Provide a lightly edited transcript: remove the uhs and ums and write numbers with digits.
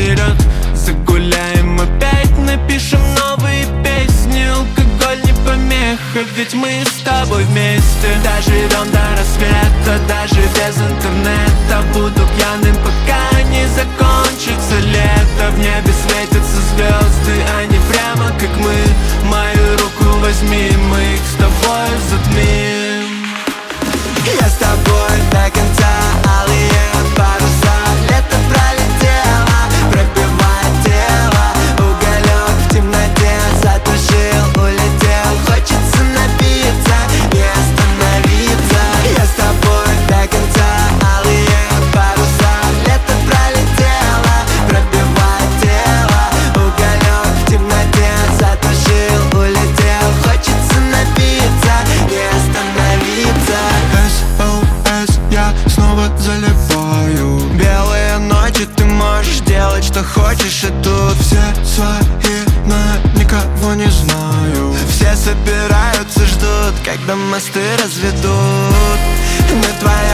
вперед. Загуляем опять, напишем новые песни. Алкоголь не помеха, ведь мы с тобой вместе. Доживем до рассвета, даже без интернета. Буду пьяным, пока не закончится лето. В небе светятся звезды, они прямо как мы. Мою руку возьми, мы их с тобой затмим. Я с тобой до конца, алые паруса. Лето пролетело, пробивает тело. Уголек в темноте затушил, улетел. Хочется напиться, не остановиться. Я с тобой до конца, алые паруса. Лето пролетело, пробивает тело. Уголек в темноте затушил, улетел. Хочется напиться, не остановиться. SOS, я снова заливаю. Белые ночи, ты можешь делать, что хочешь, и тут Все свои, но никого не знаю. все собираются, ждут, когда мосты разведут. На твоей